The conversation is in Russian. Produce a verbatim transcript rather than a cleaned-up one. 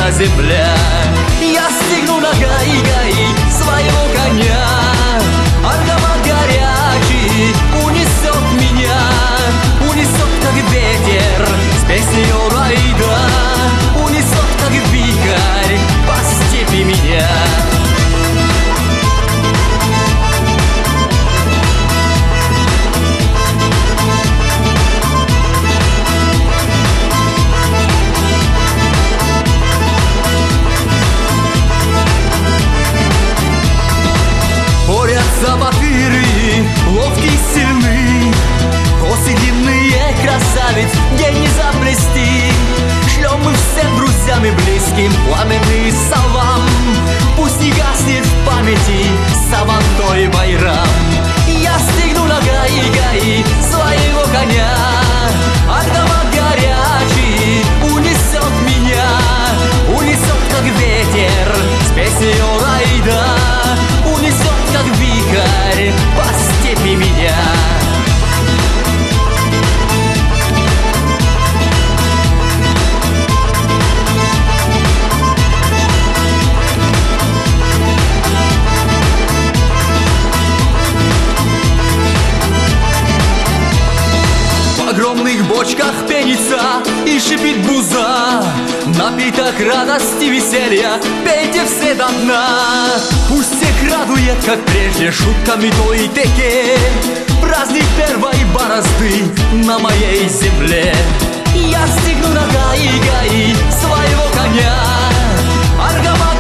эта земля. Я стегну на гаи-гаи своего коня, Аргамак горячий унесет меня, унесет, как ветер, с песней Райда, унесет, как вихрь, по степи меня. Борются батыры, ловкие, сильны, косы длинные, красавец, где не заплести. Шлем мы всем друзьям и близким пламенный салам, пусть не гаснет в памяти Сабантой Байрам. Я стегну на гаи-гаи своего коня, Аргамак горячий унесет меня, унесет, как ветер, с песней Райда, унесет, как вихрь, по степи меня. В огромных бочках пенится и шипит буза, напиток радости, веселья, пейте все до дна. Пусть всех радует, как прежде, шутками той теке, праздник первой борозды на моей земле. Я стегну на гаи-гаи своего коня, Аргамак